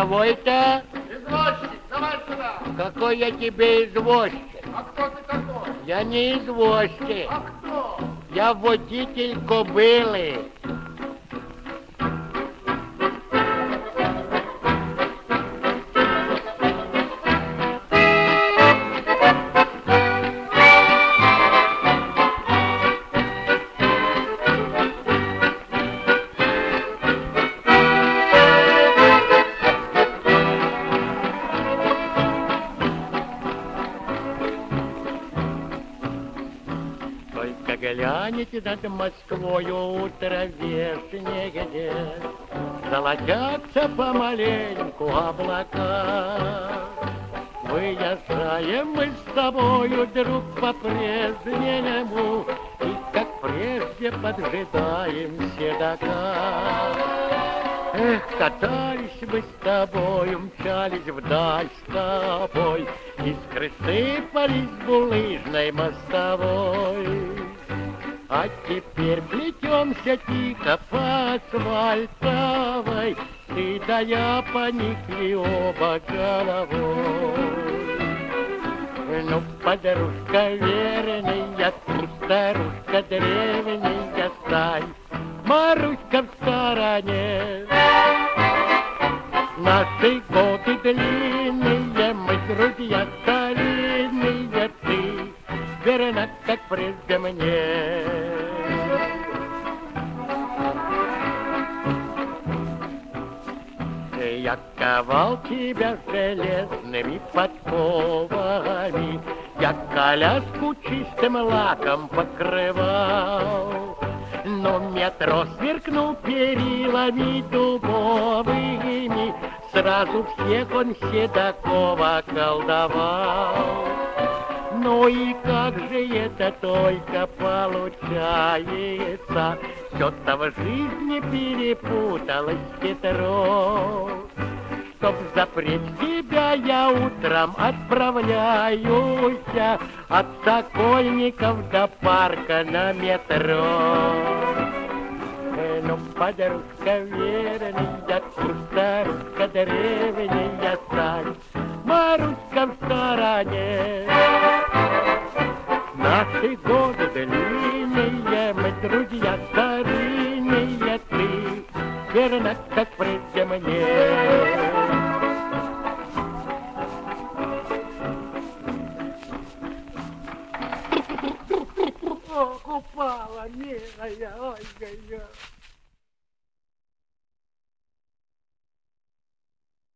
кого это? Извозчик, давай сюда. Какой я тебе извозчик? А кто ты такой? Я не извозчик. А кто? Я водитель кобылы. Только глянете над Москвою утро вешнее где, золотятся помаленьку облака. Выезжаем мы с тобою, друг, по-прежнему, и как прежде поджидаем седока. Эх, катались мы с тобою, мчались вдаль с тобой, искры сыпались булыжной мостовой. А теперь плетемся тихо по асфальтовой, ты да я поникли оба головой. Ну, подружка верная, ты, старушка древняя, стань, Маруська в стороне. Наши годы длинные, мы друзья старинные, ты верна, как прежде мне. Я ковал тебя железными подковами, я коляску чистым лаком покрывал. Но метро сверкнул перилами дубовыми, сразу всех он седаков околдовал. Ну и как же это только получается, все-то в жизни перепуталось хитро. Чтоб запреть тебя, я утром отправляюсь от Сокольников до парка на метро. Ну, подружка верная, старушка древняя, стань, Маруська в стороне. Наши годы длинные, мы друзья старинные, ты верна, как прежде мне. Упала, милая, ой-ой-ой.